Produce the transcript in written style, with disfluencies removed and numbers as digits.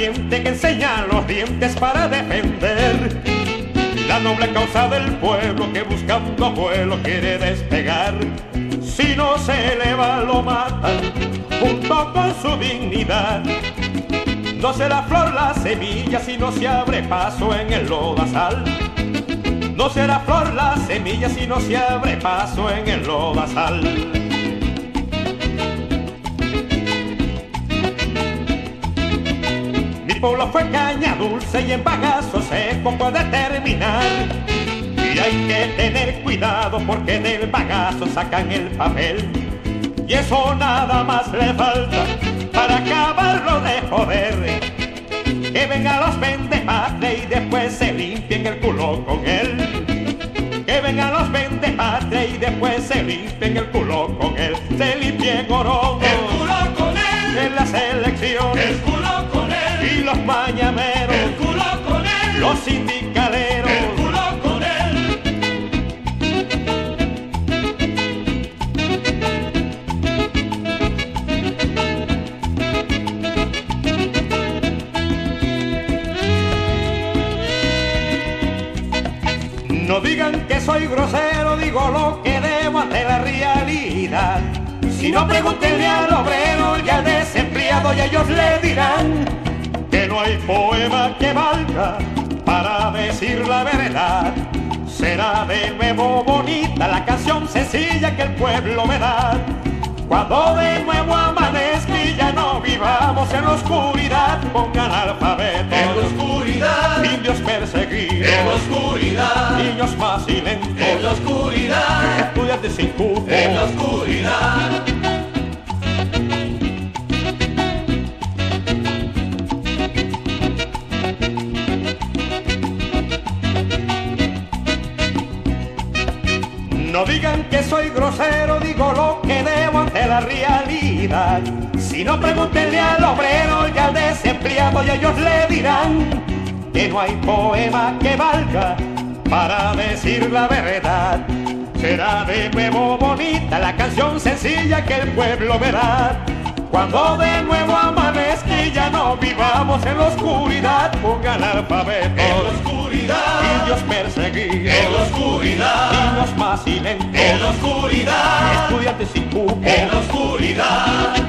valiente que enseña los dientes para defender la noble causa del pueblo que buscando vuelo quiere despegar. Si no se eleva lo matan junto con su dignidad. No será flor la semilla si no se abre paso en el lodazal. No será flor la semilla si no se abre paso en el lodazal. Mi pueblo fue caña dulce y en bagazo seco puede terminar. Y hay que tener cuidado porque del bagazo sacan el papel. Y eso nada más le falta para acabarlo de joder. Que vengan los vendepatria y después se limpien el culo con él. Que vengan los vendepatria y después se limpien el culo con él. Se limpien Oromo, el culo con él. En las elecciones, el culo con él. Y los mañaneros, el culo con él. Los sindicaleros, el culo con él. No digan que soy grosero, digo lo que debo ante la realidad. Si no, pregúntenle al obrero y al desempleado y ellos le dirán que no hay poema que valga para decir la verdad. Será de nuevo bonita la canción sencilla que el pueblo me da. Cuando de nuevo amanezca y ya no vivamos en la oscuridad, pongan alfabetos en la oscuridad, indios perseguidos en la oscuridad, niños más silentos en la oscuridad, estudiantes sin cupo en la oscuridad. No digan que soy grosero, digo lo que debo ante la realidad. Si no, pregúntenle al obrero y al desempleado y ellos le dirán que no hay poema que valga para decir la verdad. Será de nuevo bonita la canción sencilla que el pueblo verá. Cuando de nuevo amanezca y ya no vivamos en la oscuridad, pongan alfabetos en la oscuridad, indios perseguidos en la oscuridad, niños más silentos en la oscuridad, estudiantes sin cupo en la oscuridad.